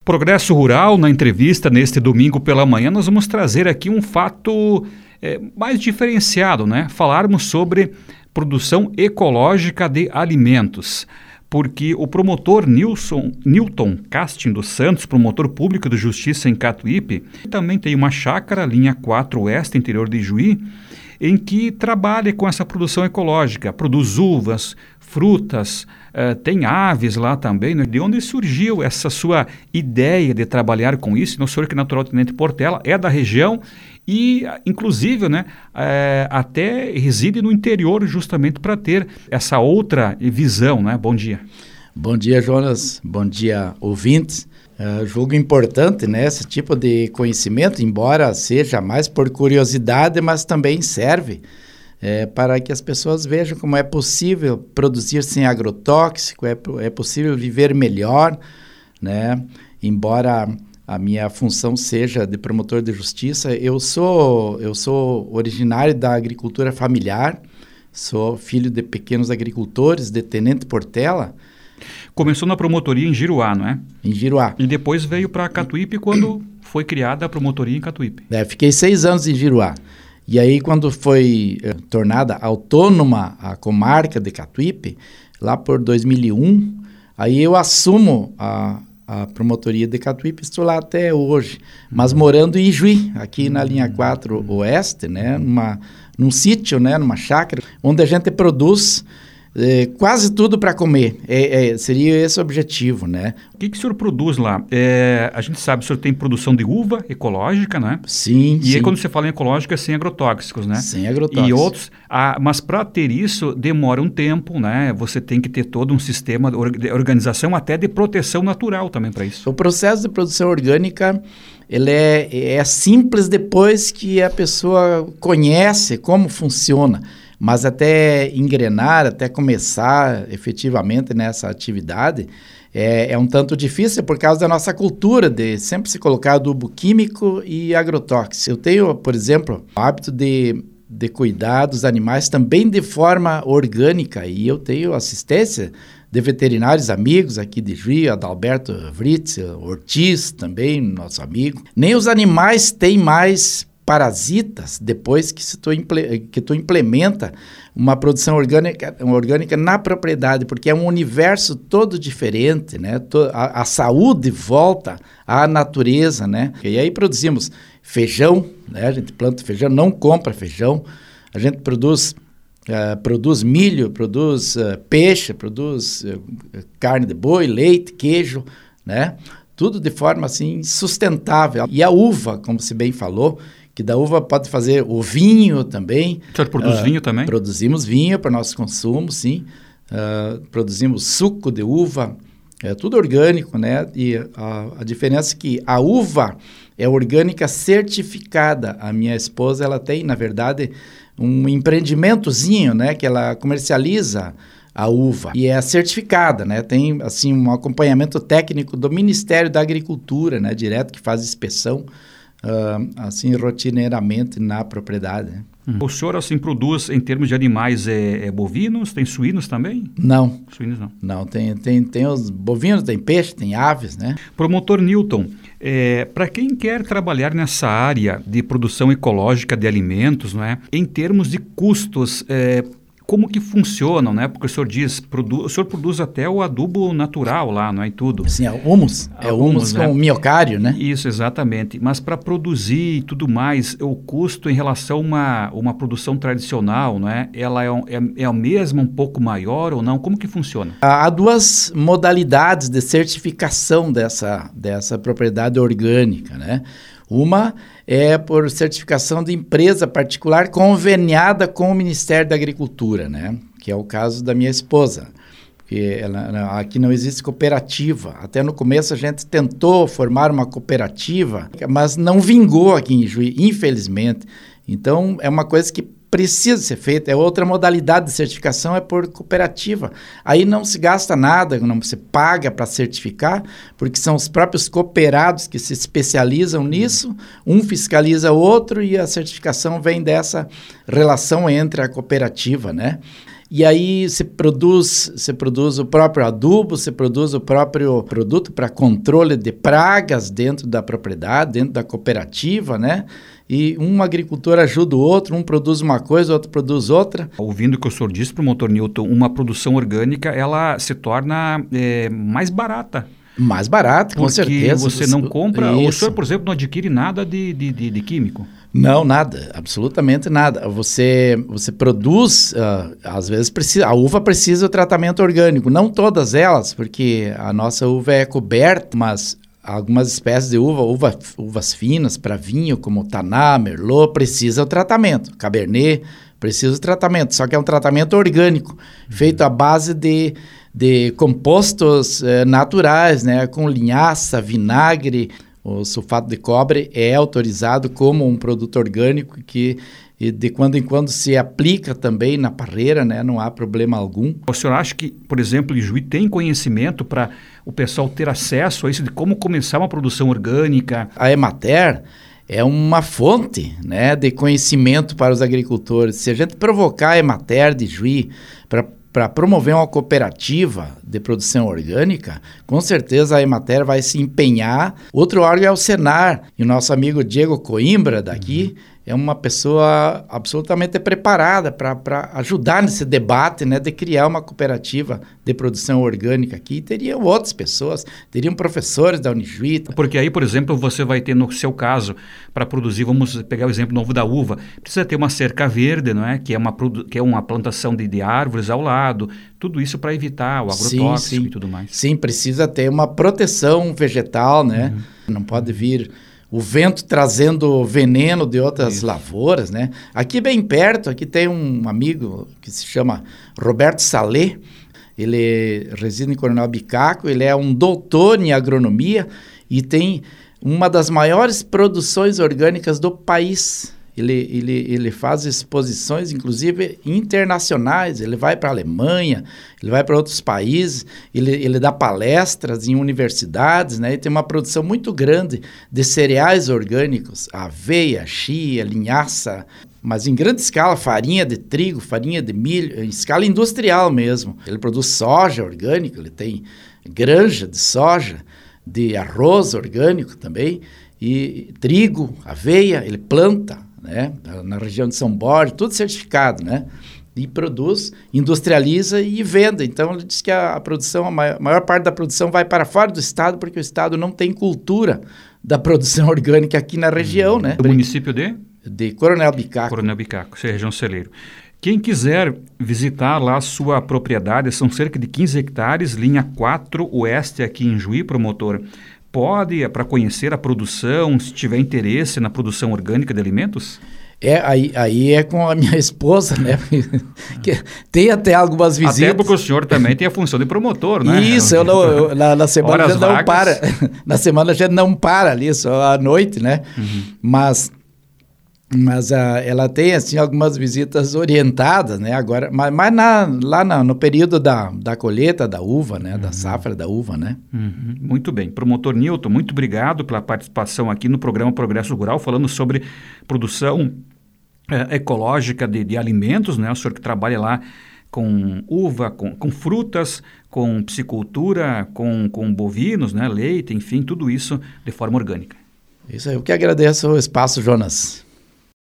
Progresso Rural, na entrevista neste domingo pela manhã, nós vamos trazer aqui um fato mais diferenciado, né? Falarmos sobre produção ecológica de alimentos. Porque o promotor Newton Casting dos Santos, promotor público de justiça em Catuípe, também tem uma chácara, linha 4 Oeste, interior de Juí, em que trabalha com essa produção ecológica, produz uvas, frutas, tem aves lá também, né? De onde surgiu essa sua ideia de trabalhar com isso? O senhor que é natural de Tenente Portela, é da região e, inclusive, né, até reside no interior justamente para ter essa outra visão, né? Bom dia. Bom dia, Jonas. Bom dia, ouvintes. Julgo importante, né, esse tipo de conhecimento, embora seja mais por curiosidade, mas também serve para que as pessoas vejam como é possível produzir sem agrotóxico, é possível viver melhor, né? Embora a minha função seja de promotor de justiça, eu sou originário da agricultura familiar, sou filho de pequenos agricultores, de Tenente Portela. Começou na promotoria em Giruá, não é? Em Giruá. E depois veio para Catuípe quando foi criada a promotoria em Catuípe. Fiquei 6 anos em Giruá. E aí, quando foi tornada autônoma a comarca de Catuípe, lá por 2001, aí eu assumo a promotoria de Catuípe, estou lá até hoje, mas morando em Juí, aqui na linha 4 Oeste, né, num sítio, né, numa chácara, onde a gente produz quase tudo para comer, seria esse o objetivo, né? O que o senhor produz lá? A gente sabe, o senhor tem produção de uva ecológica, né? Sim, E aí quando você fala em ecológica é sem agrotóxicos, né? Sem agrotóxicos. E outros, mas para ter isso demora um tempo, né? Você tem que ter todo um sistema de organização, até de proteção natural também para isso. O processo de produção orgânica, ele é simples depois que a pessoa conhece como funciona. Mas até engrenar, até começar efetivamente nessa atividade, é um tanto difícil por causa da nossa cultura de sempre se colocar adubo químico e agrotóxico. Eu tenho, por exemplo, o hábito de cuidar dos animais também de forma orgânica e eu tenho assistência de veterinários amigos aqui de Juí, Adalberto Vritz, Ortiz também, nosso amigo. Nem os animais têm mais parasitas depois que tu implementa uma produção orgânica na propriedade, porque é um universo todo diferente, né? A saúde volta à natureza, né? E aí produzimos feijão, né? A gente planta feijão, não compra feijão, a gente produz milho, produz peixe, produz carne de boi, leite, queijo, né? Tudo de forma assim sustentável. E a uva, como se bem falou, que da uva pode fazer o vinho também. O senhor produz vinho também? Produzimos vinho para nosso consumo, sim. Produzimos suco de uva, tudo orgânico, né? E a diferença é que a uva é orgânica certificada. A minha esposa, ela tem, na verdade, um empreendimentozinho, né? Que ela comercializa a uva e é certificada, né? Tem, assim, um acompanhamento técnico do Ministério da Agricultura, né? Direto, que faz inspeção assim, rotineiramente na propriedade. Né? O senhor, assim, produz, em termos de animais, bovinos? Tem suínos também? Não. Suínos não. Não, tem os bovinos, tem peixe, tem aves, né? Promotor Newton, para quem quer trabalhar nessa área de produção ecológica de alimentos, não é? Em termos de custos, como que funcionam, né? Porque o senhor diz, o senhor produz até o adubo natural lá, não é? E tudo. Sim, é humus. É humus com miocárdio, né? Isso, exatamente. Mas para produzir e tudo mais, o custo em relação a uma produção tradicional, não é? Ela é a mesma, um pouco maior ou não? Como que funciona? Há duas modalidades de certificação dessa propriedade orgânica, né? Uma é por certificação de empresa particular conveniada com o Ministério da Agricultura, né? Que é o caso da minha esposa. Porque aqui não existe cooperativa. Até no começo a gente tentou formar uma cooperativa, mas não vingou aqui em Juí, infelizmente. Então é uma coisa que precisa ser feita. É outra modalidade de certificação, é por cooperativa. Aí não se gasta nada, não se paga para certificar, porque são os próprios cooperados que se especializam nisso, um fiscaliza o outro e a certificação vem dessa relação entre a cooperativa, né? e aí você produz o próprio adubo, você produz o próprio produto para controle de pragas dentro da propriedade, dentro da cooperativa, né? E um agricultor ajuda o outro, um produz uma coisa, o outro produz outra. Ouvindo o que o senhor disse, promotor Newton, uma produção orgânica, ela se torna mais barata. Mais barato, com certeza. Porque você não compra... Isso. O senhor, por exemplo, não adquire nada de químico? Não, nada. Absolutamente nada. Você produz... às vezes, a uva precisa do tratamento orgânico. Não todas elas, porque a nossa uva é coberta, mas algumas espécies de uvas finas para vinho, como Taná, Merlot, precisa do tratamento. Cabernet precisa do tratamento. Só que é um tratamento orgânico, feito à base de compostos naturais, né, com linhaça, vinagre. O sulfato de cobre é autorizado como um produto orgânico que de quando em quando se aplica também na parreira, né, não há problema algum. O senhor acha que, por exemplo, em Juí tem conhecimento para o pessoal ter acesso a isso de como começar uma produção orgânica? A Emater é uma fonte, né, de conhecimento para os agricultores. Se a gente provocar a Emater de Juí para promover uma cooperativa de produção orgânica, com certeza a Emater vai se empenhar. Outro órgão é o Senar, e o nosso amigo Diego Coimbra daqui é uma pessoa absolutamente preparada para ajudar nesse debate, né, de criar uma cooperativa de produção orgânica aqui. Teriam outras pessoas, teriam professores da Unijuí. Porque aí, por exemplo, você vai ter no seu caso, para produzir, vamos pegar o exemplo novo da uva, precisa ter uma cerca verde, não é? Que é uma plantação de árvores ao lado, tudo isso para evitar o agrotóxico e tudo mais. Sim, precisa ter uma proteção vegetal, né? Não pode vir o vento trazendo veneno de outras lavouras, né? Aqui bem perto, aqui tem um amigo que se chama Roberto Salé, ele reside em Coronel Bicaco, ele é um doutor em agronomia e tem uma das maiores produções orgânicas do país. Ele faz exposições, inclusive, internacionais. Ele vai para a Alemanha, ele vai para outros países, ele dá palestras em universidades, né? E tem uma produção muito grande de cereais orgânicos, aveia, chia, linhaça, mas em grande escala, farinha de trigo, farinha de milho, em escala industrial mesmo. Ele produz soja orgânica, ele tem granja de soja, de arroz orgânico também, e trigo, aveia, ele planta, né, na região de São Borja, tudo certificado, né, e produz, industrializa e vende. Então, ele diz que a produção, a maior parte da produção vai para fora do estado, porque o estado não tem cultura da produção orgânica aqui na região, né. Do município de Coronel Bicaco. Coronel Bicaco, região celeiro. Quem quiser visitar lá a sua propriedade, são cerca de 15 hectares, linha 4 oeste aqui em Juí, promotor. Pode, para conhecer a produção, se tiver interesse na produção orgânica de alimentos? Aí é com a minha esposa, né? Que tem até algumas visitas. Até porque o senhor também tem a função de promotor, né? Isso, na semana a gente não para. Na semana a gente não para ali, só à noite, né? Mas ela tem, assim, algumas visitas orientadas, né? Agora, mas lá no período da colheita da uva, né? Da safra da uva, né? Muito bem. Promotor Newton, muito obrigado pela participação aqui no programa Progresso Rural, falando sobre produção ecológica de alimentos, né? O senhor que trabalha lá com uva, com frutas, com piscicultura, com bovinos, né? Leite, enfim, tudo isso de forma orgânica. Isso aí, eu que agradeço o espaço, Jonas.